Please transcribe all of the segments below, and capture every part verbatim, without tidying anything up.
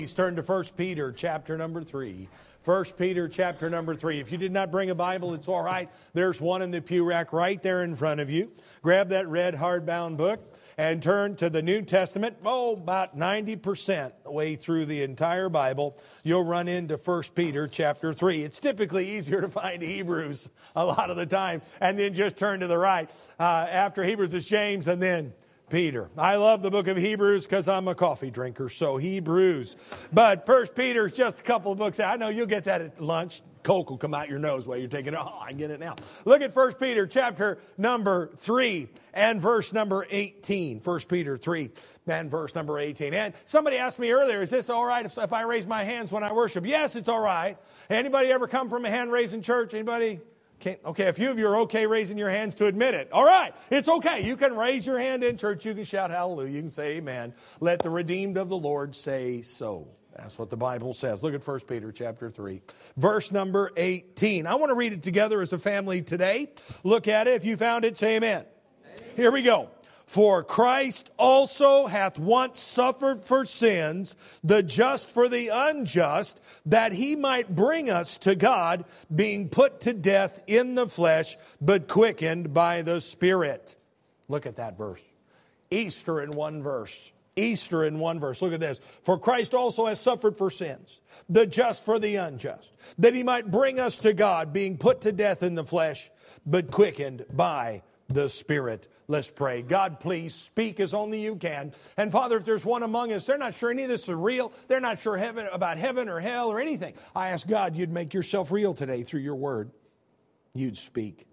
Please turn to First Peter chapter number three. First Peter chapter number three. If you did not bring a Bible, it's all right. There's one in the pew rack right there in front of you. Grab that red hardbound book and turn to the New Testament. Oh, about ninety percent way through the entire Bible, you'll run into First Peter chapter three. It's typically easier to find Hebrews a lot of the time and then just turn to the right. Uh, after Hebrews is James and then Peter. I love the book of Hebrews because I'm a coffee drinker, so Hebrews. But First Peter is just a couple of books. I know you'll get that at lunch. Coke will come out your nose while you're taking it. Oh, I get it now. Look at First Peter chapter number three and verse number eighteen. First Peter three and verse number eighteen. And somebody asked me earlier, is this all right if, if I raise my hands when I worship? Yes, it's all right. Anybody ever come from a hand-raising church? Anybody? Okay, okay, a few of you are okay raising your hands to admit it. All right, it's okay. You can raise your hand in church. You can shout hallelujah. You can say amen. Let the redeemed of the Lord say so. That's what the Bible says. Look at First Peter chapter three, verse number eighteen. I want to read it together as a family today. Look at it. If you found it, say amen. Amen. Here we go. For Christ also hath once suffered for sins, the just for the unjust, that he might bring us to God, being put to death in the flesh, but quickened by the Spirit. Look at that verse. Easter in one verse. Easter in one verse. Look at this. For Christ also has suffered for sins, the just for the unjust, that he might bring us to God, being put to death in the flesh, but quickened by the Spirit. Let's pray. God, please speak as only you can. And Father, if there's one among us, they're not sure any of this is real. They're not sure heaven about heaven or hell or anything. I ask God you'd make yourself real today through your word. You'd speak.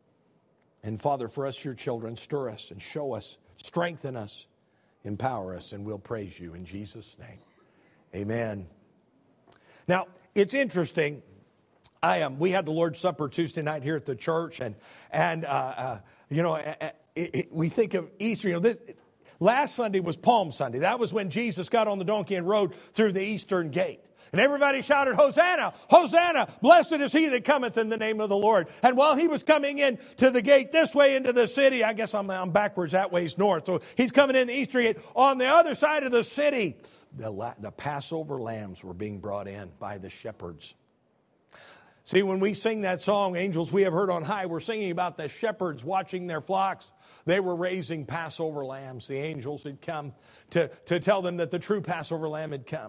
And Father, for us, your children, stir us and show us, strengthen us, empower us, and we'll praise you in Jesus' name. Amen. Now, it's interesting. I am. Um, we had the Lord's Supper Tuesday night here at the church, and and uh, uh, you know, it, it, we think of Easter. You know, this last Sunday was Palm Sunday. That was when Jesus got on the donkey and rode through the eastern gate. And everybody shouted, Hosanna, Hosanna, blessed is he that cometh in the name of the Lord. And while he was coming in to the gate this way into the city, I guess I'm, I'm backwards, that way's north. So he's coming in the eastern gate. On the other side of the city, the, the Passover lambs were being brought in by the shepherds. See, when we sing that song, Angels We Have Heard on High, we're singing about the shepherds watching their flocks. They were raising Passover lambs. The angels had come to, to tell them that the true Passover lamb had come.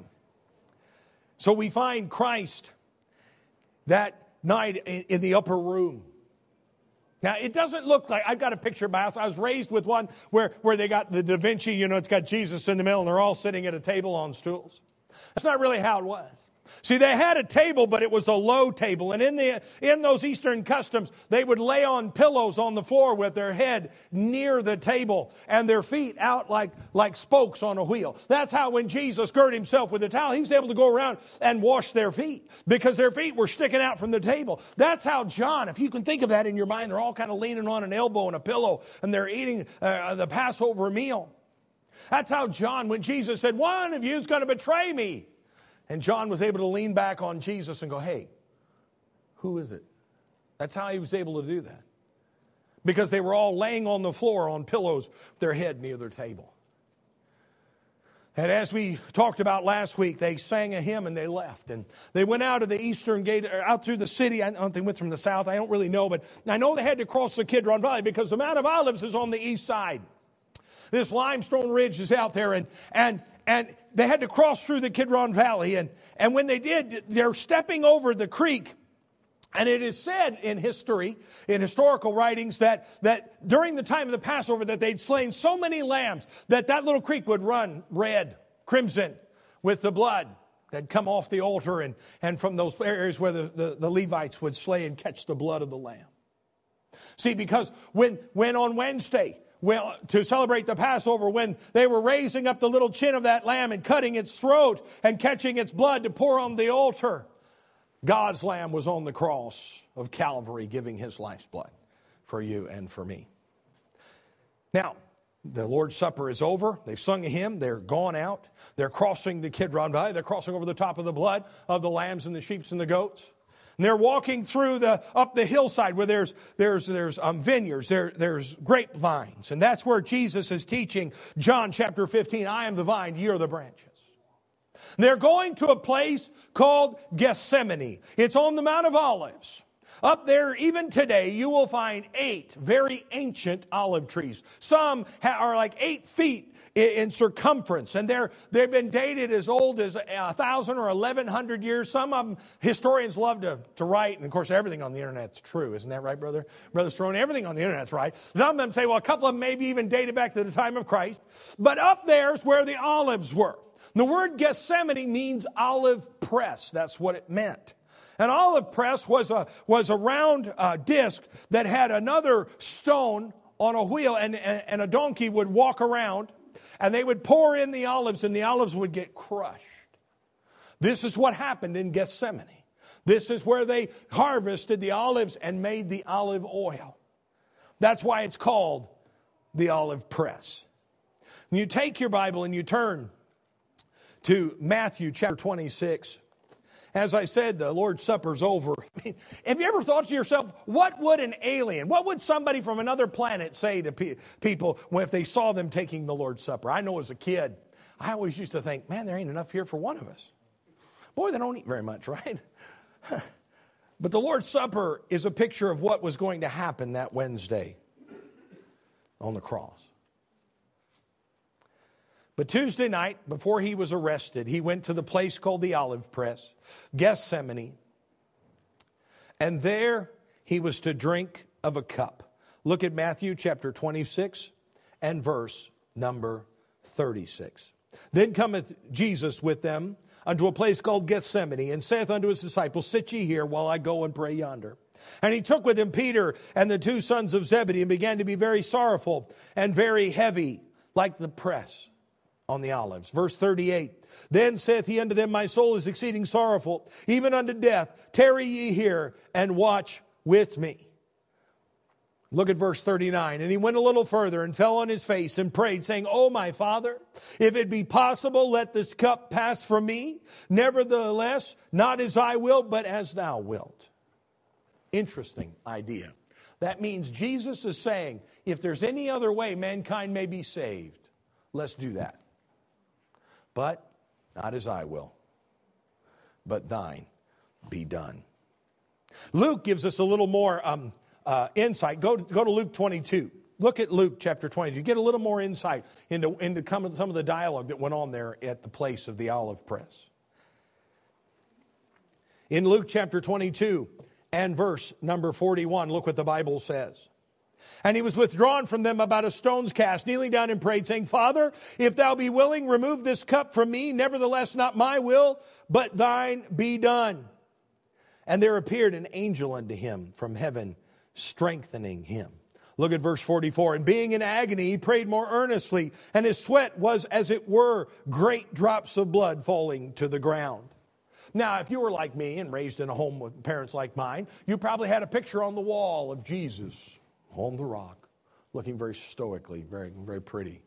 So we find Christ that night in, in the upper room. Now, it doesn't look like, I've got a picture of my house. I was raised with one where, where they got the Da Vinci, you know, it's got Jesus in the middle and they're all sitting at a table on stools. That's not really how it was. See, they had a table, but it was a low table. And in the in those Eastern customs, they would lay on pillows on the floor with their head near the table and their feet out like, like spokes on a wheel. That's how when Jesus girded himself with a towel, he was able to go around and wash their feet because their feet were sticking out from the table. That's how John, if you can think of that in your mind, they're all kind of leaning on an elbow and a pillow and they're eating uh, the Passover meal. That's how John, when Jesus said, one of you is going to betray me. And John was able to lean back on Jesus and go, hey, who is it? That's how he was able to do that. Because they were all laying on the floor on pillows, their head near their table. And as we talked about last week, they sang a hymn and they left. And they went out of the eastern gate, or out through the city. I don't think they went from the south. I don't really know. But I know they had to cross the Kidron Valley because the Mount of Olives is on the east side. This limestone ridge is out there. And, and, and they had to cross through the Kidron Valley. And, and when they did, they're stepping over the creek. And it is said in history, in historical writings, that, that during the time of the Passover that they'd slain so many lambs that that little creek would run red, crimson, with the blood that come off the altar and, and from those areas where the, the, the Levites would slay and catch the blood of the lamb. See, because when, when on Wednesday, well, to celebrate the Passover, when they were raising up the little chin of that lamb and cutting its throat and catching its blood to pour on the altar, God's lamb was on the cross of Calvary giving his life's blood for you and for me. Now, the Lord's Supper is over. They've sung a hymn. They're gone out. They're crossing the Kidron Valley. They're crossing over the top of the blood of the lambs and the sheep and the goats. And they're walking through the up the hillside where there's there's there's um, vineyards, there there's grapevines, and that's where Jesus is teaching John chapter fifteen. I am the vine, ye are the branches. They're going to a place called Gethsemane. It's on the Mount of Olives. Up there, even today, you will find eight very ancient olive trees. Some are like eight feet in circumference, and they're, they've been dated as old as one thousand or eleven hundred years. Some of them, historians love to, to write, and of course everything on the internet's true. Isn't that right, brother? Brother Strone, everything on the internet's right. Some of them say, well, a couple of them maybe even dated back to the time of Christ. But up there's where the olives were. The word Gethsemane means olive press. That's what it meant. An olive press was a, was a round uh, disc that had another stone on a wheel, and, and, and a donkey would walk around, and they would pour in the olives, and the olives would get crushed. This is what happened in Gethsemane. This is where they harvested the olives and made the olive oil. That's why it's called the olive press. When you take your Bible and you turn to Matthew chapter twenty-six, as I said, the Lord's Supper's over. I mean, have you ever thought to yourself, what would an alien, what would somebody from another planet say to pe- people if they saw them taking the Lord's Supper? I know as a kid, I always used to think, man, there ain't enough here for one of us. Boy, they don't eat very much, right? But the Lord's Supper is a picture of what was going to happen that Wednesday on the cross. But Tuesday night, before he was arrested, he went to the place called the Olive Press, Gethsemane. And there he was to drink of a cup. Look at Matthew chapter twenty-six and verse number thirty-six. Then cometh Jesus with them unto a place called Gethsemane, and saith unto his disciples, sit ye here while I go and pray yonder. And he took with him Peter and the two sons of Zebedee, and began to be very sorrowful and very heavy, like the press on the olives. Verse thirty-eight, then saith he unto them, my soul is exceeding sorrowful, even unto death. Tarry ye here and watch with me. Look at verse thirty-nine. And he went a little further and fell on his face and prayed, saying, O my Father, if it be possible, let this cup pass from me. Nevertheless, not as I will, but as thou wilt. Interesting idea. That means Jesus is saying, if there's any other way mankind may be saved, let's do that. But not as I will, but thine be done. Luke gives us a little more um, uh, insight. Go, go to Luke twenty-two. Look at Luke chapter twenty-two. Get a little more insight into, into some of the dialogue that went on there at the place of the olive press. In Luke chapter twenty-two and verse number forty-one, look what the Bible says. And he was withdrawn from them about a stone's cast, kneeling down and prayed, saying, Father, if thou be willing, remove this cup from me. Nevertheless, not my will, but thine be done. And there appeared an angel unto him from heaven, strengthening him. Look at verse forty-four. And being in agony, he prayed more earnestly, and his sweat was, as it were, great drops of blood falling to the ground. Now, if you were like me and raised in a home with parents like mine, you probably had a picture on the wall of Jesus on the rock, looking very stoically, very, very pretty.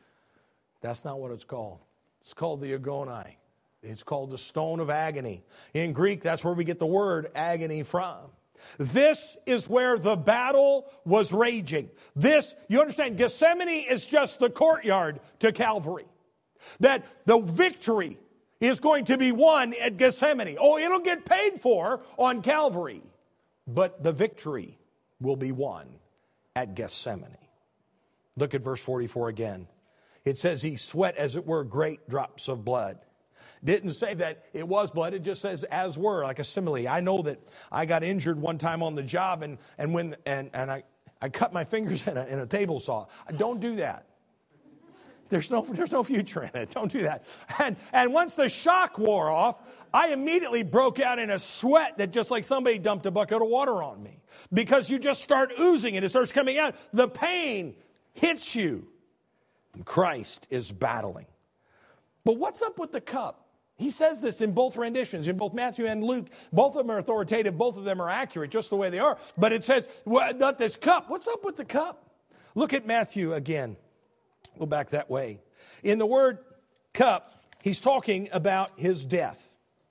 That's not what it's called. It's called the agonai. It's called the stone of agony. In Greek, that's where we get the word agony from. This is where the battle was raging. This, you understand, Gethsemane is just the courtyard to Calvary. That the victory is going to be won at Gethsemane. Oh, it'll get paid for on Calvary, but the victory will be won at Gethsemane. Look at verse forty-four again. It says he sweat, as it were, great drops of blood. Didn't say that it was blood. It just says as were, like a simile. I know that I got injured one time on the job, and and when and, and I, I cut my fingers in a, in a table saw. Don't do that. There's no there's no future in it. Don't do that. And and once the shock wore off, I immediately broke out in a sweat that just like somebody dumped a bucket of water on me. Because you just start oozing and it starts coming out. The pain hits you. And Christ is battling. But what's up with the cup? He says this in both renditions, in both Matthew and Luke. Both of them are authoritative. Both of them are accurate, just the way they are. But it says, well, not this cup. What's up with the cup? Look at Matthew again. Go back that way. In the word cup, he's talking about his death.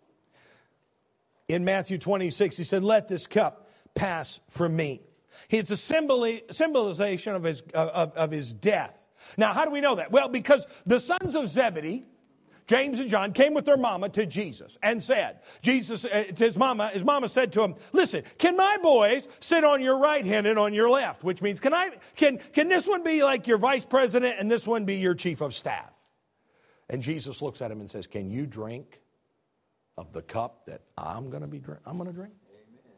In Matthew twenty-six, he said, let this cup pass from me. It's a symboli- symbolization of his, of, of his death. Now, how do we know that? Well, because the sons of Zebedee, James and John, came with their mama to Jesus and said, Jesus, uh, to his mama, his mama said to him, listen, can my boys sit on your right hand and on your left? Which means, can I, can, can this one be like your vice president and this one be your chief of staff? And Jesus looks at him and says, can you drink of the cup that I'm going to be drink, I'm going to drink? Amen.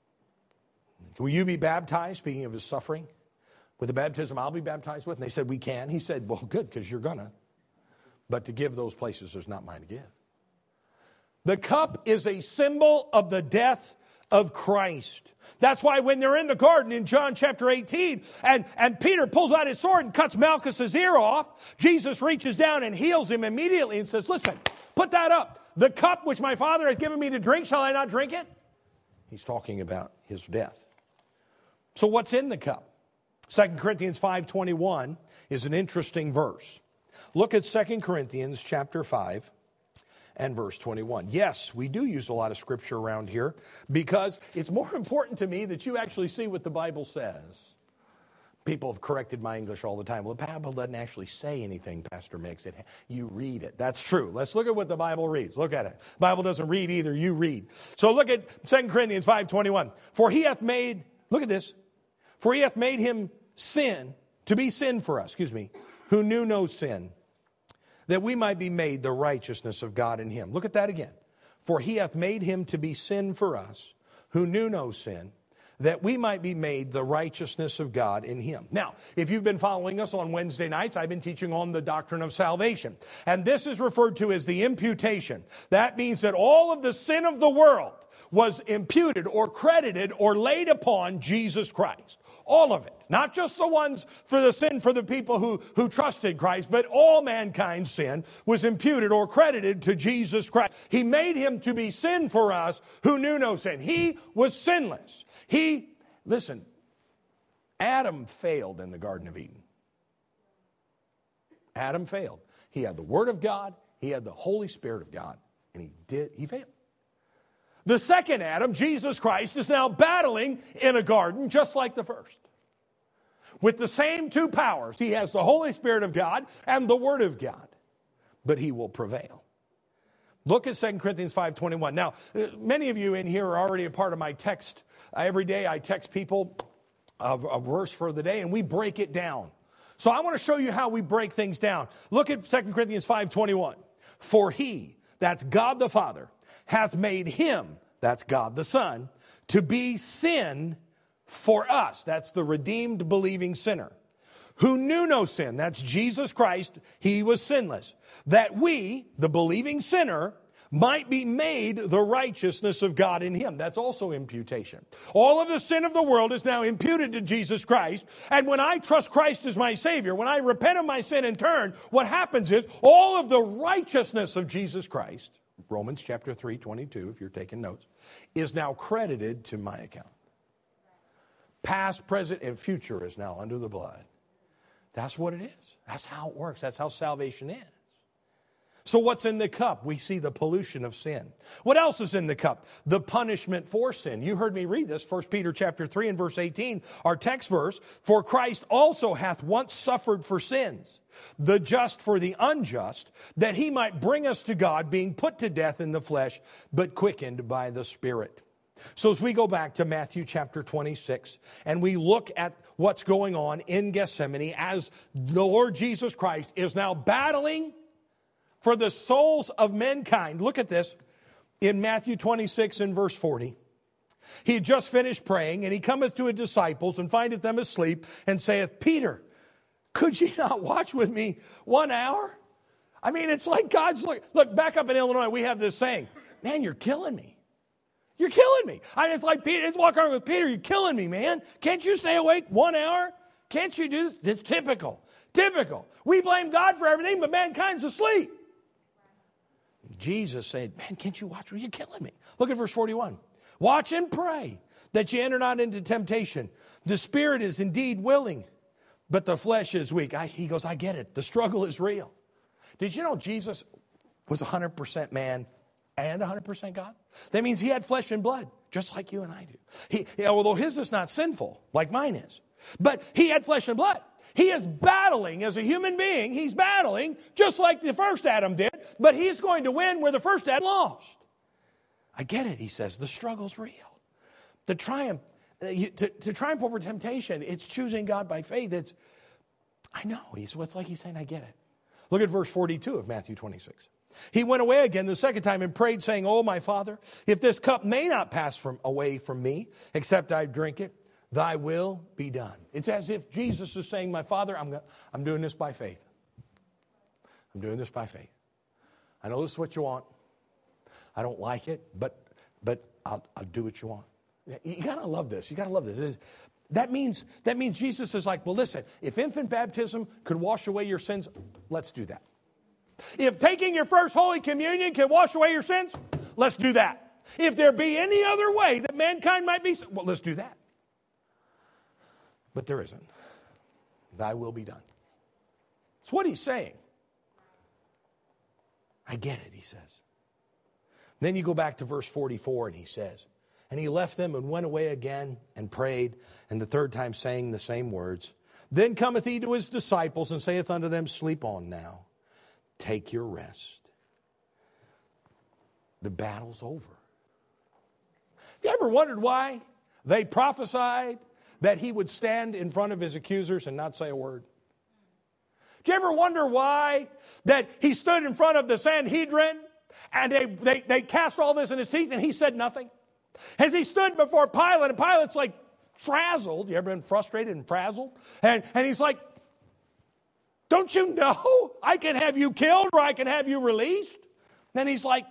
Will you be baptized, speaking of his suffering, with the baptism I'll be baptized with? And they said, we can. He said, well, good, because you're going to. But to give those places is not mine to give. The cup is a symbol of the death of Christ. That's why when they're in the garden in John chapter eighteen, and, and Peter pulls out his sword and cuts Malchus's ear off, Jesus reaches down and heals him immediately and says, listen, put that up. The cup which my Father has given me to drink, shall I not drink it? He's talking about his death. So what's in the cup? Second Corinthians five twenty-one is an interesting verse. Look at Second Corinthians chapter five and verse twenty-one. Yes, we do use a lot of scripture around here because it's more important to me that you actually see what the Bible says. People have corrected my English all the time. Well, the Bible doesn't actually say anything, Pastor Mix. It, you read it. That's true. Let's look at what the Bible reads. Look at it. The Bible doesn't read either. You read. So look at Second Corinthians five twenty-one. For he hath made, look at this. For he hath made him sin, to be sin for us, excuse me, who knew no sin, that we might be made the righteousness of God in him. Look at that again. For he hath made him to be sin for us, who knew no sin, that we might be made the righteousness of God in him. Now, if you've been following us on Wednesday nights, I've been teaching on the doctrine of salvation. And this is referred to as the imputation. That means that all of the sin of the world was imputed or credited or laid upon Jesus Christ. All of it. Not just the ones for the sin for the people who, who trusted Christ, but all mankind's sin was imputed or credited to Jesus Christ. He made him to be sin for us who knew no sin. He was sinless. He, listen, Adam failed in the Garden of Eden. Adam failed. He had the Word of God, he had the Holy Spirit of God, and he did, he failed. The second Adam, Jesus Christ, is now battling in a garden just like the first. With the same two powers. He has the Holy Spirit of God and the Word of God. But he will prevail. Look at Second Corinthians five twenty-one. Now, many of you in here are already a part of my text. Every day I text people a, a verse for the day and we break it down. So I want to show you how we break things down. Look at Second Corinthians five twenty-one. For he, that's God the Father, hath made him, that's God the Son, to be sin for us. That's the redeemed believing sinner. Who knew no sin, that's Jesus Christ, he was sinless. That we, the believing sinner, might be made the righteousness of God in him. That's also imputation. All of the sin of the world is now imputed to Jesus Christ. And when I trust Christ as my Savior, when I repent of my sin and turn, what happens is all of the righteousness of Jesus Christ, Romans chapter three, twenty-two, if you're taking notes, is now credited to my account. Past, present, and future is now under the blood. That's what it is. That's how it works. That's how salvation is. So what's in the cup? We see the pollution of sin. What else is in the cup? The punishment for sin. You heard me read this, First Peter chapter three and verse eighteen, our text verse. For Christ also hath once suffered for sins, the just for the unjust, that he might bring us to God, being put to death in the flesh, but quickened by the Spirit. So as we go back to Matthew chapter twenty-six, and we look at what's going on in Gethsemane as the Lord Jesus Christ is now battling for the souls of mankind. Look at this in Matthew twenty-six and verse forty. He had just finished praying, and he cometh to his disciples and findeth them asleep, and saith, Peter, could ye not watch with me one hour? I mean, it's like God's, look, look, back up in Illinois, we have this saying, man, you're killing me. You're killing me. I mean, it's like Peter, it's walking around with Peter, you're killing me, man. Can't you stay awake one hour? Can't you do this? It's typical. Typical. We blame God for everything, but mankind's asleep. Jesus said, man, can't you watch? You're killing me. Look at verse forty-one. Watch and pray that you enter not into temptation. The spirit is indeed willing, but the flesh is weak. I, he goes, I get it. The struggle is real. Did you know Jesus was one hundred percent man and one hundred percent God? That means he had flesh and blood, just like you and I do. He, although his is not sinful, like mine is. But he had flesh and blood. He is battling as a human being. He's battling just like the first Adam did, but he's going to win where the first Adam lost. I get it, he says. The struggle's real. The triumph, uh, you, to, to triumph over temptation, it's choosing God by faith. It's, I know. He's, it's like he's saying, I get it. Look at verse forty-two of Matthew twenty-six. He went away again the second time and prayed, saying, "Oh, my Father, if this cup may not pass from away from me, except I drink it, thy will be done." It's as if Jesus is saying, my Father, I'm, I'm doing this by faith. I'm doing this by faith. I know this is what you want. I don't like it, but but I'll, I'll do what you want. You got to love this. You got to love this. It's, that means, that means Jesus is like, well, listen, if infant baptism could wash away your sins, let's do that. If taking your first Holy Communion can wash away your sins, let's do that. If there be any other way that mankind might be, well, let's do that. But there isn't. Thy will be done. It's what he's saying. I get it, he says. Then you go back to verse forty-four and he says, "And he left them and went away again and prayed, and the third time saying the same words. Then cometh he to his disciples and saith unto them, Sleep on now. Take your rest." The battle's over. Have you ever wondered why they prophesied that he would stand in front of his accusers and not say a word? Did you ever wonder why that he stood in front of the Sanhedrin and they, they, they cast all this in his teeth and he said nothing? As he stood before Pilate, and Pilate's like frazzled. You ever been frustrated and frazzled? And, and he's like, "Don't you know I can have you killed or I can have you released?" Then he's like,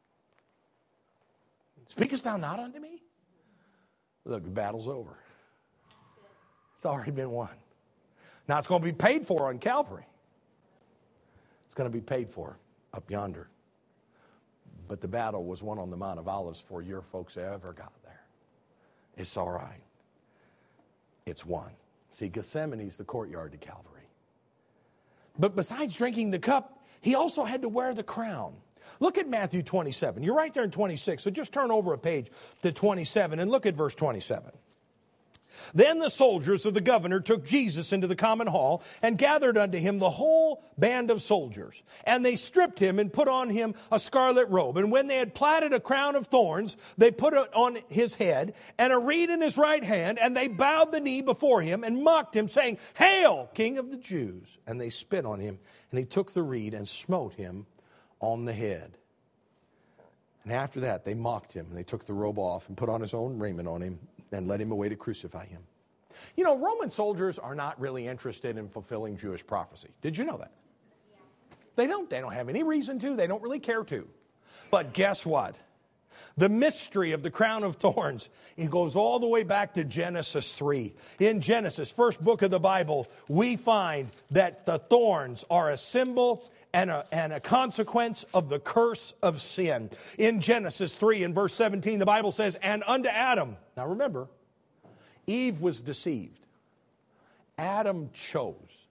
"Speakest thou not unto me?" Look, the battle's over. It's already been won. Now it's going to be paid for on Calvary. It's going to be paid for up yonder. But the battle was won on the Mount of Olives before your folks ever got there. It's all right. It's won. See, Gethsemane's the courtyard to Calvary. But besides drinking the cup, he also had to wear the crown. Look at Matthew twenty-seven. You're right there in twenty-six, so just turn over a page to twenty-seven and look at verse twenty-seven. "Then the soldiers of the governor took Jesus into the common hall and gathered unto him the whole band of soldiers. And they stripped him and put on him a scarlet robe. And when they had platted a crown of thorns, they put it on his head and a reed in his right hand. And they bowed the knee before him and mocked him, saying, Hail, King of the Jews! And they spit on him. And he took the reed and smote him on the head. And after that, they mocked him. And they took the robe off and put on his own raiment on him and led him away to crucify him." You know, Roman soldiers are not really interested in fulfilling Jewish prophecy. Did you know that? Yeah. They don't. They don't have any reason to. They don't really care to. But guess what? The mystery of the crown of thorns, it goes all the way back to Genesis three. In Genesis, first book of the Bible, we find that the thorns are a symbol and a, and a consequence of the curse of sin. In Genesis three, in verse seventeen, the Bible says, "And unto Adam," now remember, Eve was deceived. Adam chose.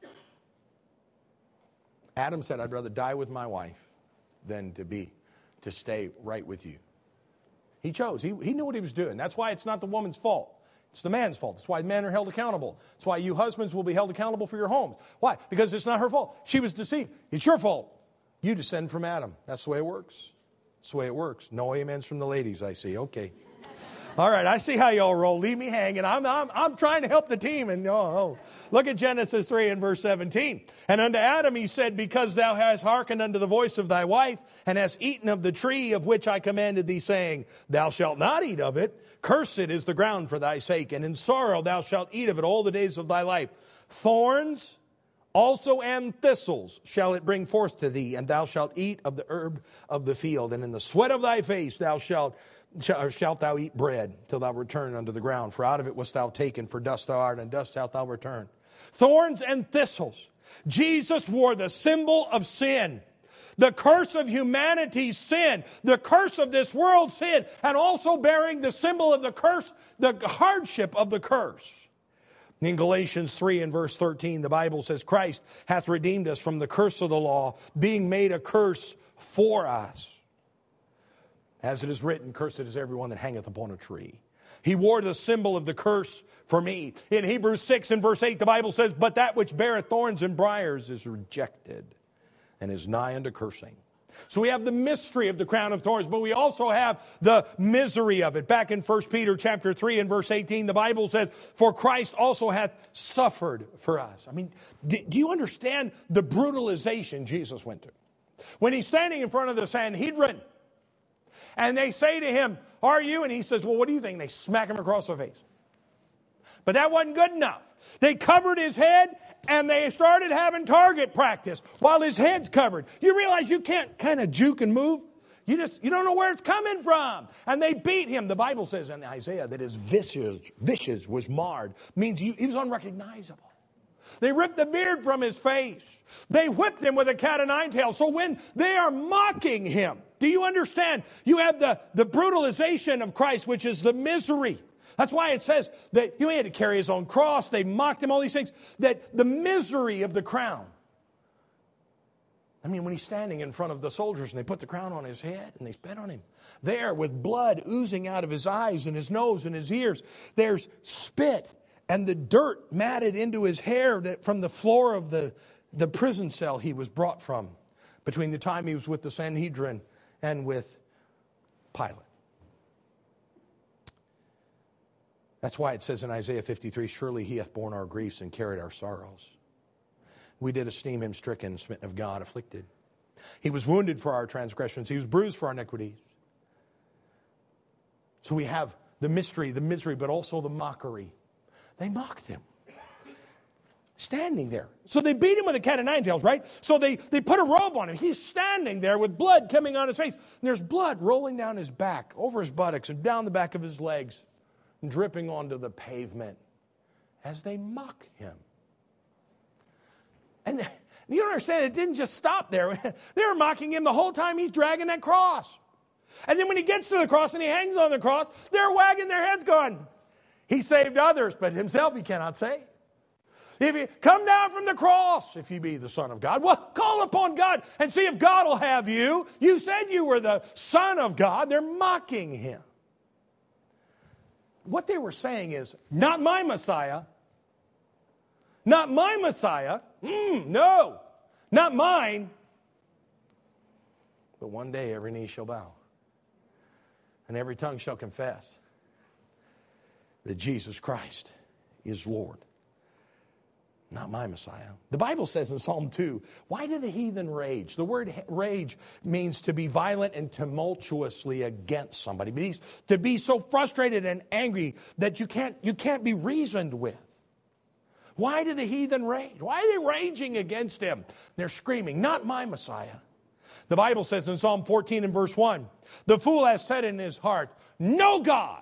Adam said, "I'd rather die with my wife than to be, to stay right with you." He chose. He, he knew what he was doing. That's why it's not the woman's fault. It's the man's fault. That's why men are held accountable. That's why you husbands will be held accountable for your homes. Why? Because it's not her fault. She was deceived. It's your fault. You descend from Adam. That's the way it works. That's the way it works. No amens from the ladies, I see. Okay. All right, I see how y'all roll. Leave me hanging. I'm, I'm, I'm trying to help the team. And oh, oh. Look at Genesis three and verse seventeen. "And unto Adam he said, Because thou hast hearkened unto the voice of thy wife, and hast eaten of the tree of which I commanded thee, saying, Thou shalt not eat of it. Cursed is the ground for thy sake, and in sorrow thou shalt eat of it all the days of thy life. Thorns also and thistles shall it bring forth to thee, and thou shalt eat of the herb of the field, and in the sweat of thy face thou shalt shalt thou eat bread till thou return unto the ground. For out of it wast thou taken, for dust thou art, and dust shalt thou return." Thorns and thistles. Jesus wore the symbol of sin. The curse of humanity's sin. The curse of this world's sin. And also bearing the symbol of the curse, the hardship of the curse. In Galatians three and verse thirteen, the Bible says, "Christ hath redeemed us from the curse of the law, being made a curse for us. As it is written, Cursed is everyone that hangeth upon a tree." He wore the symbol of the curse for me. In Hebrews six and verse eight, the Bible says, but that which beareth thorns and briars is rejected and is nigh unto cursing. So we have the mystery of the crown of thorns, but we also have the misery of it. Back in First Peter chapter three and verse eighteen, the Bible says, for Christ also hath suffered for us. I mean, do you understand the brutalization Jesus went through? When he's standing in front of the Sanhedrin, and they say to him, are you? And he says, well, what do you think? And they smack him across the face. But that wasn't good enough. They covered his head, and they started having target practice while his head's covered. You realize you can't kind of juke and move? You just, you don't know where it's coming from. And they beat him. The Bible says in Isaiah that his visage, visage was marred. Means he, he was unrecognizable. They ripped the beard from his face. They whipped him with a cat o' nine tails. So when they are mocking him, do you understand? You have the, the brutalization of Christ, which is the misery. That's why it says that he had to carry his own cross. They mocked him, all these things. That the misery of the crown. I mean, when he's standing in front of the soldiers and they put the crown on his head and they spit on him. There, with blood oozing out of his eyes and his nose and his ears, there's spit and the dirt matted into his hair that from the floor of the, the prison cell he was brought from between the time he was with the Sanhedrin and with Pilate. That's why it says in Isaiah fifty-three, surely he hath borne our griefs and carried our sorrows. We did esteem him stricken, smitten of God, afflicted. He was wounded for our transgressions. He was bruised for our iniquities. So we have the mystery, the misery, but also the mockery. They mocked him. Standing there. So they beat him with a cat o' nine tails, right? So they, they put a robe on him. He's standing there with blood coming on his face. And there's blood rolling down his back, over his buttocks, and down the back of his legs, and dripping onto the pavement as they mock him. And you don't understand, it didn't just stop there. They were mocking him the whole time he's dragging that cross. And then when he gets to the cross and he hangs on the cross, they're wagging their heads going, he saved others, but himself he cannot save. If you come down from the cross, if you be the Son of God, well, call upon God and see if God will have you. You said you were the Son of God. They're mocking him. What they were saying is, not my Messiah. Not my Messiah. Mm, no, not mine. But one day every knee shall bow. And every tongue shall confess that Jesus Christ is Lord. Not my Messiah. The Bible says in Psalm two, why do the heathen rage? The word rage means to be violent and tumultuously against somebody. It means to be so frustrated and angry that you can't, you can't be reasoned with. Why do the heathen rage? Why are they raging against him? They're screaming, not my Messiah. The Bible says in Psalm fourteen and verse one, the fool has said in his heart, no God.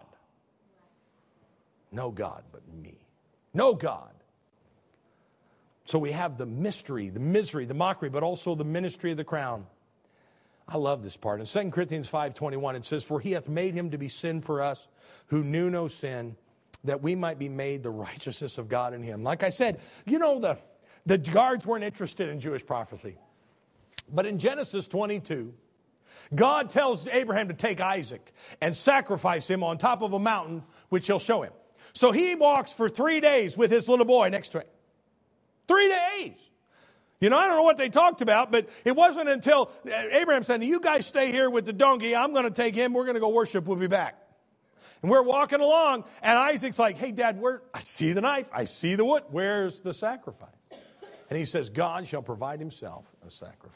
No God but me. No God. So we have the mystery, the misery, the mockery, but also the ministry of the crown. I love this part. In Second Corinthians five twenty-one, it says, for he hath made him to be sin for us who knew no sin, that we might be made the righteousness of God in him. Like I said, you know, the, the guards weren't interested in Jewish prophecy. But in Genesis twenty-two, God tells Abraham to take Isaac and sacrifice him on top of a mountain, which he'll show him. So he walks for three days with his little boy next to him. Three days. You know, I don't know what they talked about, but it wasn't until Abraham said, you guys stay here with the donkey. I'm going to take him. We're going to go worship. We'll be back. And we're walking along, and Isaac's like, hey, Dad, where? I see the knife. I see the wood. Where's the sacrifice? And he says, God shall provide himself a sacrifice.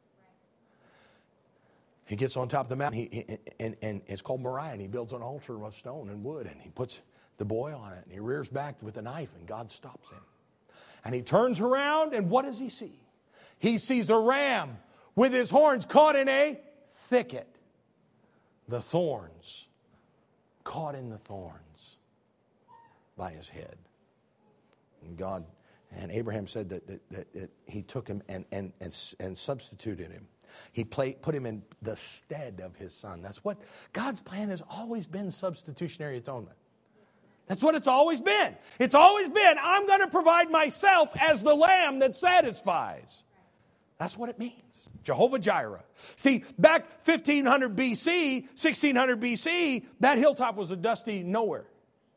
He gets on top of the mountain, he, he, and, and it's called Moriah, and he builds an altar of stone and wood, and he puts the boy on it, and he rears back with a knife, and God stops him. And he turns around, and what does he see? He sees a ram with his horns caught in a thicket. The thorns, caught in the thorns by his head. And God, and Abraham said that, that, that, that he took him and, and, and, and substituted him. He played, put him in the stead of his son. That's what God's plan has always been, substitutionary atonement. That's what it's always been. It's always been, I'm going to provide myself as the lamb that satisfies. That's what it means. Jehovah Jireh. See, back fifteen hundred B C, sixteen hundred B C, that hilltop was a dusty nowhere.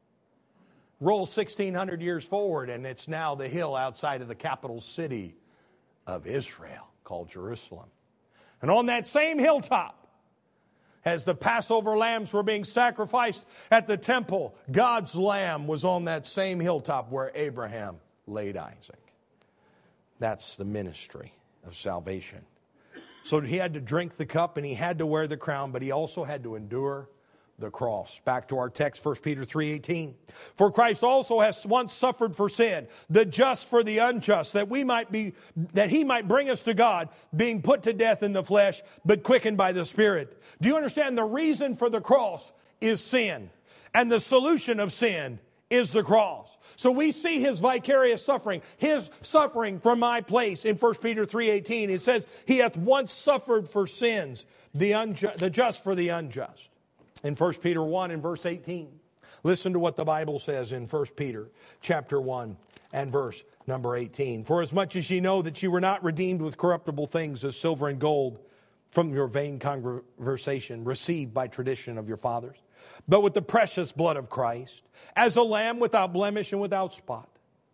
Roll sixteen hundred years forward, and it's now the hill outside of the capital city of Israel called Jerusalem. And on that same hilltop, as the Passover lambs were being sacrificed at the temple, God's lamb was on that same hilltop where Abraham laid Isaac. That's the ministry of salvation. So he had to drink the cup and he had to wear the crown, but he also had to endure the cross. Back to our text, First Peter three eighteen. For Christ also has once suffered for sin, the just for the unjust, that we might be, that he might bring us to God, being put to death in the flesh, but quickened by the Spirit. Do you understand? The reason for the cross is sin, and the solution of sin is the cross. So we see his vicarious suffering, his suffering from my place in First Peter three eighteen. It says, he hath once suffered for sins, the, unjust, the just for the unjust. In First Peter one and verse eighteen, listen to what the Bible says in First Peter chapter one and verse number eighteen. For as much as ye know that ye were not redeemed with corruptible things as silver and gold from your vain conversation received by tradition of your fathers, but with the precious blood of Christ, as a lamb without blemish and without spot.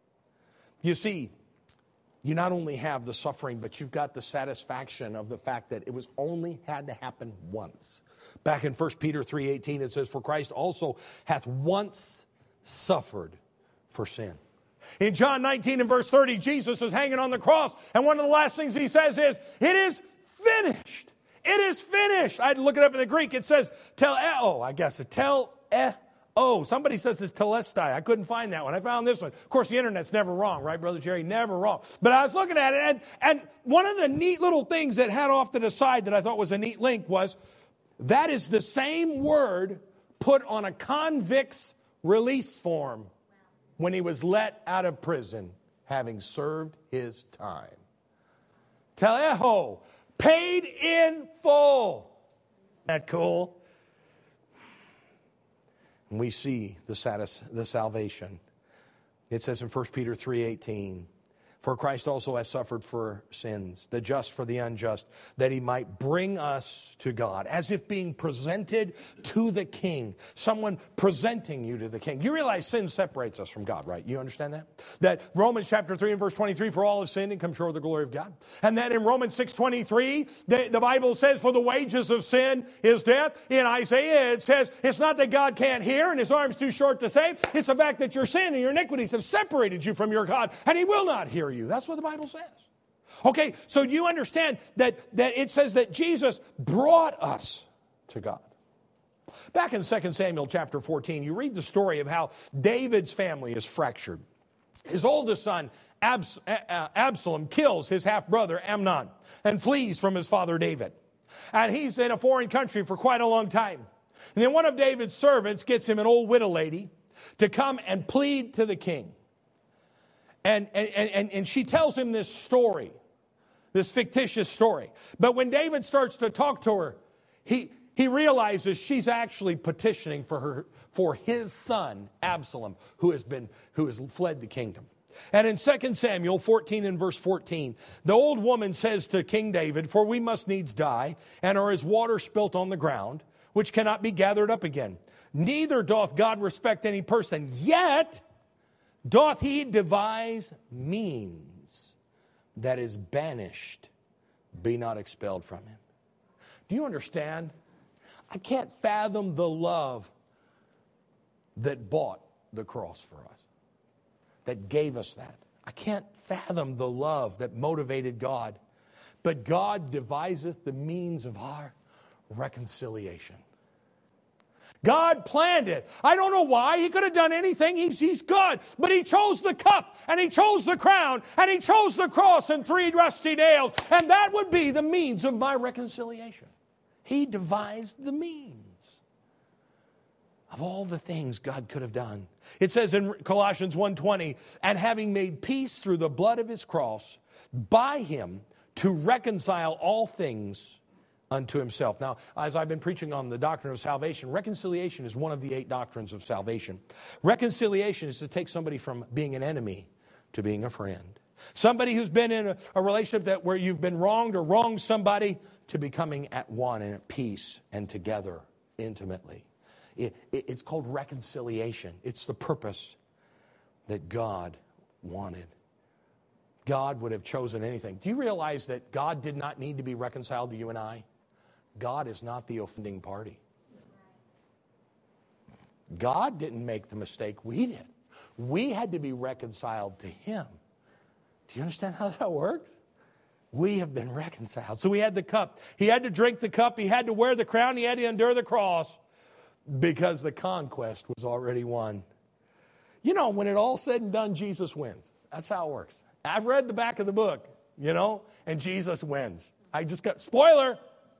You see, you not only have the suffering, but you've got the satisfaction of the fact that it was only had to happen once. Back in First Peter three eighteen, it says, for Christ also hath once suffered for sin. In John nineteen and verse thirty, Jesus is hanging on the cross, and one of the last things he says is, it is finished. It is finished. I had to look it up in the Greek. It says, tel-eo, I guess, tel-e-o. Somebody says it's telestai. I couldn't find that one. I found this one. Of course, the internet's never wrong, right, Brother Jerry? Never wrong. But I was looking at it, and, and one of the neat little things that had off to the side that I thought was a neat link was, that is the same word put on a convict's release form when he was let out of prison, having served his time. Teleo, paid in full. Isn't that cool? And we see the, satis- the salvation. It says in First Peter three eighteen, for Christ also has suffered for sins, the just for the unjust, that he might bring us to God, as if being presented to the King. Someone presenting you to the King. You realize sin separates us from God, right? You understand that? That Romans chapter three and verse twenty-three, for all have sinned and come short of the glory of God. And then in Romans six twenty-three, the, the Bible says, for the wages of sin is death. In Isaiah, it says, it's not that God can't hear and his arm's too short to save. It's the fact that your sin and your iniquities have separated you from your God, and he will not hear you. That's what the Bible says. Okay, so you understand that, that it says that Jesus brought us to God. Back in Second Samuel chapter fourteen, you read the story of how David's family is fractured. His oldest son, Abs- Absalom, kills his half-brother Amnon and flees from his father David. And he's in a foreign country for quite a long time. And then one of David's servants gets him an old widow lady to come and plead to the king. And, and, and, and she tells him this story, this fictitious story. But when David starts to talk to her, he, he realizes she's actually petitioning for her, for his son, Absalom, who has been, who has fled the kingdom. And in Second Samuel fourteen and verse fourteen, the old woman says to King David, for we must needs die, and are as water spilt on the ground, which cannot be gathered up again. Neither doth God respect any person, yet doth he devise means that is banished, be not expelled from him. Do you understand? I can't fathom the love that bought the cross for us, that gave us that. I can't fathom the love that motivated God. But God deviseth the means of our reconciliation. God planned it. I don't know why. He could have done anything. He's, he's God. But he chose the cup, and he chose the crown, and he chose the cross and three rusty nails. And that would be the means of my reconciliation. He devised the means of all the things God could have done. It says in Colossians one twenty, and having made peace through the blood of his cross, by him to reconcile all things unto himself. Now, as I've been preaching on the doctrine of salvation, reconciliation is one of the eight doctrines of salvation. Reconciliation is to take somebody from being an enemy to being a friend. Somebody who's been in a, a relationship that where you've been wronged or wronged somebody, to becoming at one and at peace and together intimately. It, it, it's called reconciliation. It's the purpose that God wanted. God would have chosen anything. Do you realize that God did not need to be reconciled to you and I? God is not the offending party. God didn't make the mistake, we did. We had to be reconciled to Him. Do you understand how that works? We have been reconciled. So we had the cup. He had to drink the cup. He had to wear the crown. He had to endure the cross because the conquest was already won. You know, when it all said and done, Jesus wins. That's how it works. I've read the back of the book, you know, and Jesus wins. I just got, spoiler,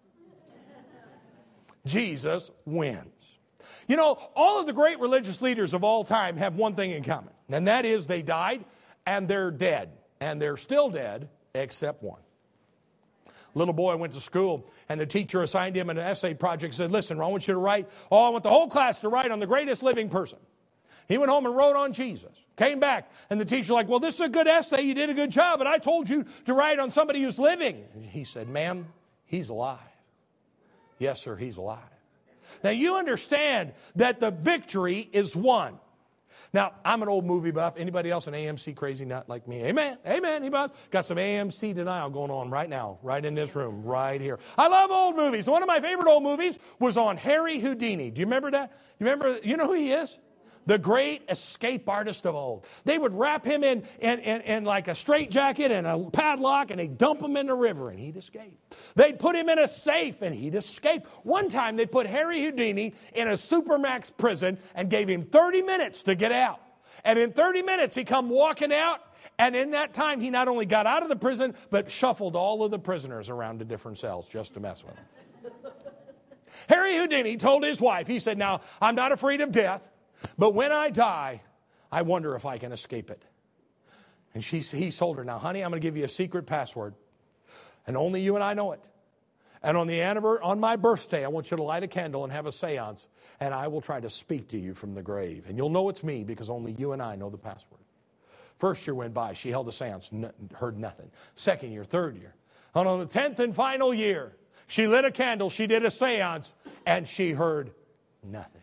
Jesus wins. You know, all of the great religious leaders of all time have one thing in common, and that is they died and they're dead, and they're still dead except one. Little boy went to school, and the teacher assigned him an essay project. Said, listen, I want you to write, oh, I want the whole class to write on the greatest living person. He went home and wrote on Jesus. Came back, and the teacher like, well, this is a good essay. You did a good job, but I told you to write on somebody who's living. And he said, ma'am, he's alive. Yes, sir, he's alive. Now, you understand that the victory is won. Now, I'm an old movie buff. Anybody else an A M C crazy nut like me? Amen. Amen. Anybody? Got some A M C denial going on right now, right in this room, right here. I love old movies. One of my favorite old movies was on Harry Houdini. Do you remember that? You remember? You know who he is? The great escape artist of old. They would wrap him in, in, in, in like a straitjacket and a padlock, and they'd dump him in the river, and he'd escape. They'd put him in a safe, and he'd escape. One time, they put Harry Houdini in a supermax prison and gave him thirty minutes to get out. And in thirty minutes, he come walking out, and in that time, he not only got out of the prison, but shuffled all of the prisoners around to different cells just to mess with them. Harry Houdini told his wife, he said, now, I'm not afraid of death, but when I die, I wonder if I can escape it. And she, he told her, now, honey, I'm going to give you a secret password, and only you and I know it. And on the anniversary, on my birthday, I want you to light a candle and have a seance, and I will try to speak to you from the grave. And you'll know it's me because only you and I know the password. First year went by. She held a seance, n- heard nothing. Second year, third year. And on the tenth and final year, she lit a candle, she did a seance, and she heard nothing.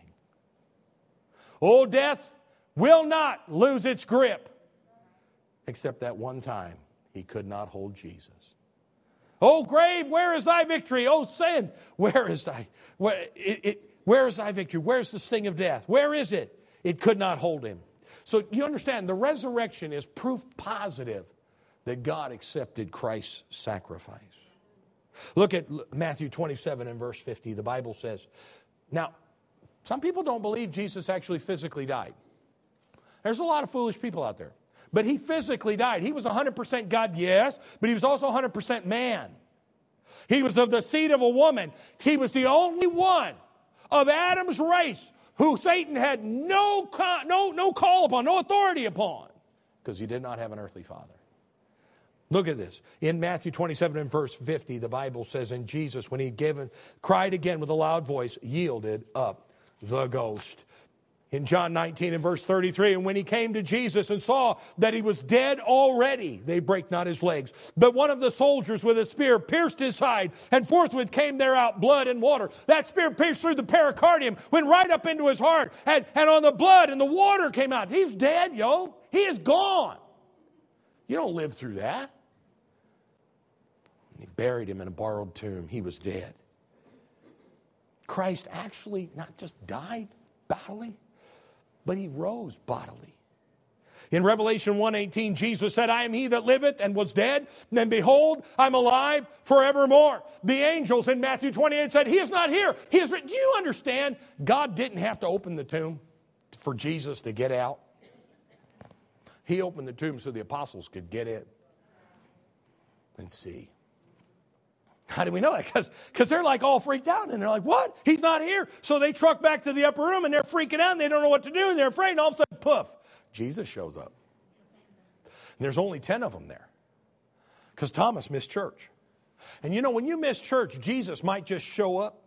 Oh, death will not lose its grip. Except that one time, he could not hold Jesus. Oh, grave, where is thy victory? Oh, sin, where is thy, where, it, it, where is thy victory? Where's the sting of death? Where is it? It could not hold him. So you understand, the resurrection is proof positive that God accepted Christ's sacrifice. Look at Matthew twenty-seven and verse fifty. The Bible says, now, some people don't believe Jesus actually physically died. There's a lot of foolish people out there. But he physically died. He was one hundred percent God, yes, but he was also one hundred percent man. He was of the seed of a woman. He was the only one of Adam's race who Satan had no, no, no call upon, no authority upon, because he did not have an earthly father. Look at this. In Matthew twenty-seven and verse fifty, the Bible says, and Jesus, when he given, cried again with a loud voice, yielded up the ghost. In John nineteen and verse thirty-three, and when he came to Jesus and saw that he was dead already, they brake not his legs. But one of the soldiers with a spear pierced his side, and forthwith came there out blood and water. That spear pierced through the pericardium, went right up into his heart, and, and on the blood and the water came out. He's dead, yo. He is gone. You don't live through that. He buried him in a borrowed tomb. He was dead. Christ actually not just died bodily, but he rose bodily. In Revelation one eighteen, Jesus said, I am he that liveth and was dead, and behold, I'm alive forevermore. The angels in Matthew twenty-eight said, he is not here. He is. Do you understand? God didn't have to open the tomb for Jesus to get out. He opened the tomb so the apostles could get in and see. How do we know that? Because because they're like all freaked out, and they're like, what? He's not here. So they truck back to the upper room, and they're freaking out, and they don't know what to do, and they're afraid, and all of a sudden, poof, Jesus shows up. And there's only ten of them there because Thomas missed church. And you know, when you miss church, Jesus might just show up.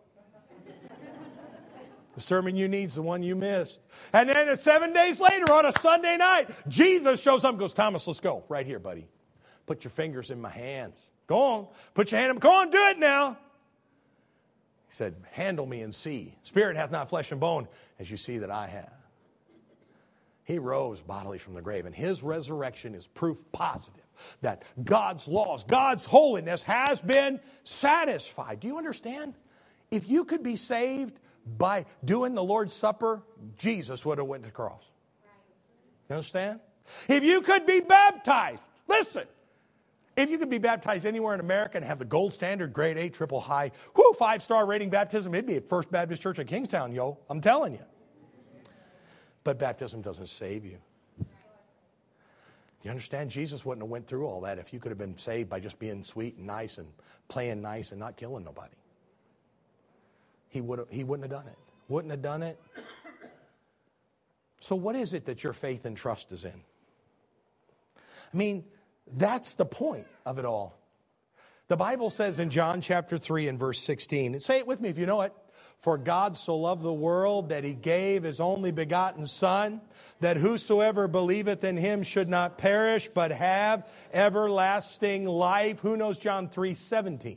The sermon you need is the one you missed. And then seven days later on a Sunday night, Jesus shows up and goes, Thomas, let's go. Right here, buddy. put your fingers in my hands. Go on, put your hand in, go on, do it now. He said, handle me and see. Spirit hath not flesh and bone, as you see that I have. He rose bodily from the grave, and his resurrection is proof positive that God's laws, God's holiness has been satisfied. Do you understand? If you could be saved by doing the Lord's Supper, Jesus would have went to the cross. You understand? If you could be baptized, listen, if you could be baptized anywhere in America and have the gold standard, grade A, triple high, whoo, five-star rating baptism, it'd be at First Baptist Church in Kingstown, yo. I'm telling you. But baptism doesn't save you. You understand? Jesus wouldn't have went through all that if you could have been saved by just being sweet and nice and playing nice and not killing nobody. He would have, he wouldn't have done it. Wouldn't have done it. So what is it that your faith and trust is in? I mean, that's the point of it all. The Bible says in John chapter three and verse sixteen, say it with me if you know it. For God so loved the world that he gave his only begotten Son, that whosoever believeth in him should not perish, but have everlasting life. Who knows John three seventeen?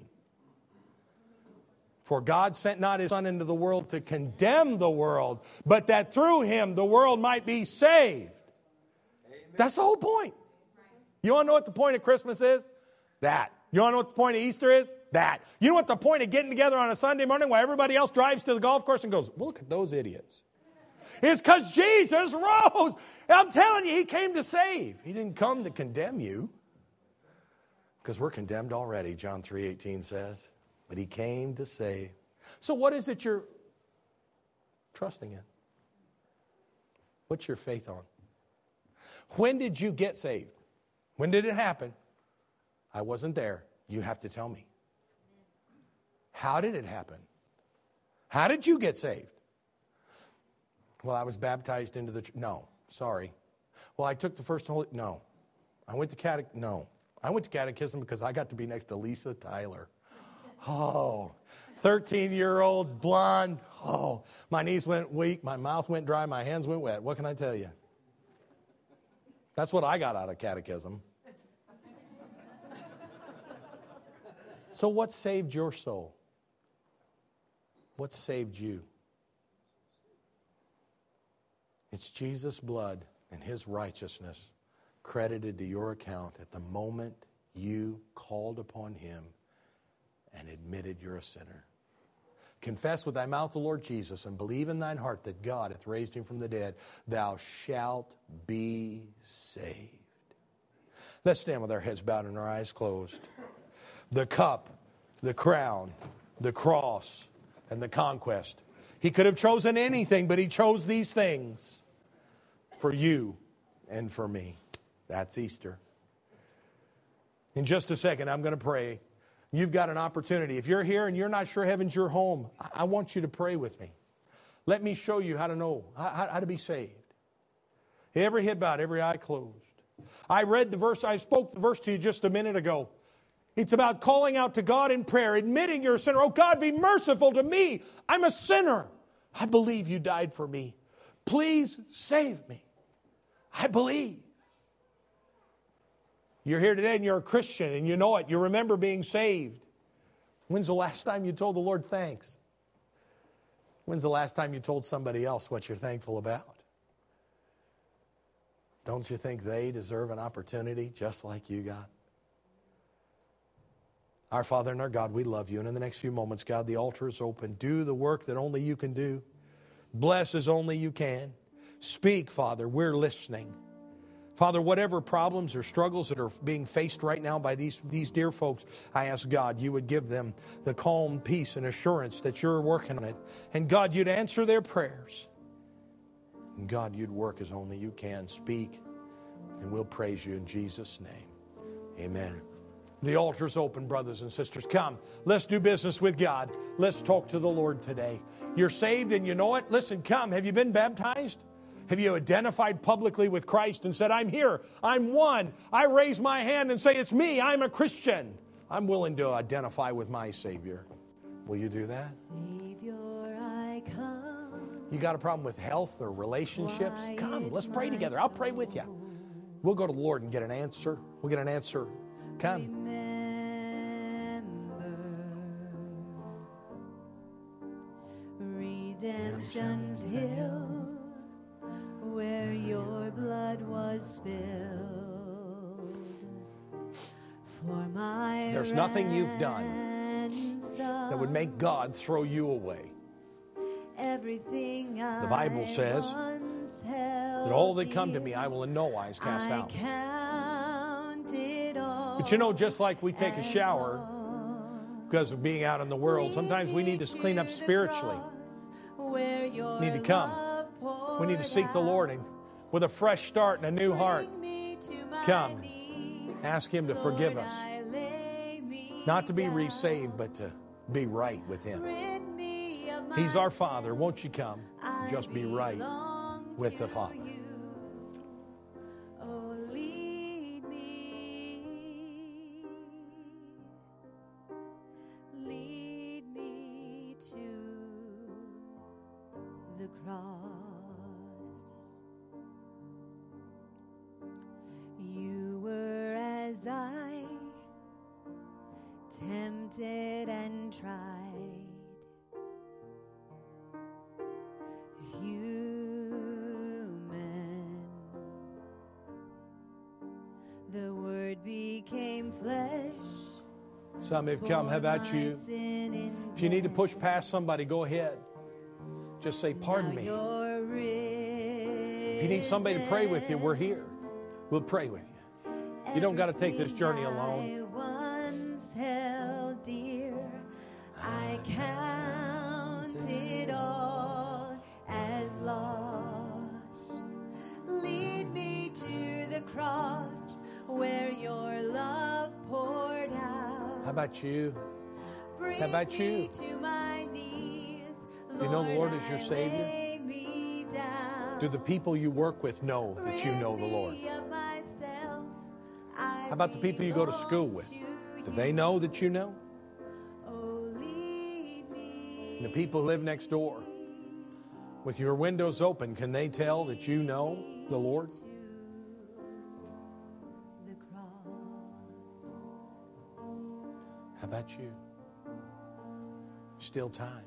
For God sent not his Son into the world to condemn the world, but that through him the world might be saved. Amen. That's the whole point. You want to know what the point of Christmas is? That. You want to know what the point of Easter is? That. You know what the point of getting together on a Sunday morning while everybody else drives to the golf course and goes, well, look at those idiots. It's because Jesus rose. I'm telling you, he came to save. He didn't come to condemn you. Because we're condemned already, John three eighteen says. But he came to save. So what is it you're trusting in? What's your faith on? When did you get saved? When did it happen? I wasn't there. You have to tell me. How did it happen? How did you get saved? Well, I was baptized into the... Ch- no, sorry. Well, I took the first Holy... No. I went to catech... No. I went to catechism because I got to be next to Lisa Tyler. Oh, thirteen-year-old blonde. Oh, my knees went weak. My mouth went dry. My hands went wet. What can I tell you? That's what I got out of catechism. So what saved your soul? What saved you? It's Jesus' blood and his righteousness credited to your account at the moment you called upon him and admitted you're a sinner. Confess with thy mouth the Lord Jesus and believe in thine heart that God hath raised him from the dead. Thou shalt be saved. Let's stand with our heads bowed and our eyes closed. The cup, the crown, the cross, and the conquest. He could have chosen anything, but he chose these things for you and for me. That's Easter. In just a second, I'm going to pray. You've got an opportunity. If you're here and you're not sure heaven's your home, I want you to pray with me. Let me show you how to know, how, how to be saved. Every head bowed, every eye closed. I read the verse, I spoke the verse to you just a minute ago. It's about calling out to God in prayer, admitting you're a sinner. Oh, God, be merciful to me. I'm a sinner. I believe you died for me. Please save me. I believe. You're here today and you're a Christian and you know it. You remember being saved. When's the last time you told the Lord thanks? When's the last time you told somebody else what you're thankful about? Don't you think they deserve an opportunity just like you got? Our Father and our God, we love you. And in the next few moments, God, the altar is open. Do the work that only you can do. Bless as only you can. Speak, Father. We're listening. Father, whatever problems or struggles that are being faced right now by these, these dear folks, I ask God you would give them the calm, peace, and assurance that you're working on it. And God, you'd answer their prayers. And God, you'd work as only you can. Speak, and we'll praise you in Jesus' name. Amen. The altar's open, brothers and sisters. Come, let's do business with God. Let's talk to the Lord today. You're saved and you know it. Listen, come. Have you been baptized? Have you identified publicly with Christ and said, I'm here, I'm one. I raise my hand and say, it's me, I'm a Christian. I'm willing to identify with my Savior. Will you do that? Savior, I come. You got a problem with health or relationships? Come, let's pray together. I'll pray with you. We'll go to the Lord and get an answer. We'll get an answer Come. Redemption's hill, where your blood was spilled for my There's nothing you've done that would make God throw you away. Everything the Bible says that all that come to me I will in no wise cast out. But you know, just like we take a shower because of being out in the world, sometimes we need to clean up spiritually. We need to come. We need to seek the Lord and with a fresh start and a new heart. Come. Ask Him to forgive us. Not to be resaved, but to be right with Him. He's our Father. Won't you come? Just be right with the Father. Tempted and tried, human, the Word became flesh. Some have come. How about you? If you need to push past somebody, go ahead. Just say, pardon me. If you need somebody to pray with you, we're here. We'll pray with you. You don't got to take this journey alone. Held dear, I count it all as loss. Lead me to the cross where your love poured out. How about you? Bring How about you? To my knees. Do you know the Lord is your Savior? Do the people you work with know that you know the Lord? How about the people you go to school with? Do they know that you know? And the people who live next door, with your windows open, can they tell that you know the Lord? How about you? Still time.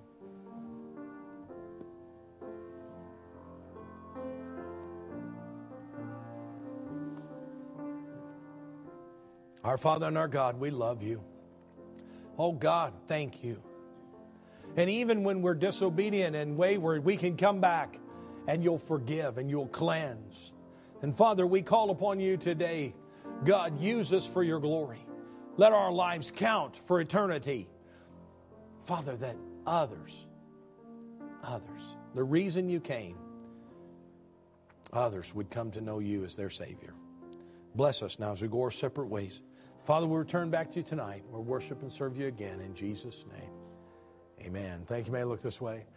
Our Father and our God, we love you. Oh God, thank you. And even when we're disobedient and wayward, we can come back and you'll forgive and you'll cleanse. And Father, we call upon you today. God, use us for your glory. Let our lives count for eternity. Father, that others, others, the reason you came, others would come to know you as their Savior. Bless us now as we go our separate ways. Father, we'll return back to you tonight. We'll worship and serve you again in Jesus' name. Amen. Thank you. May I look this way?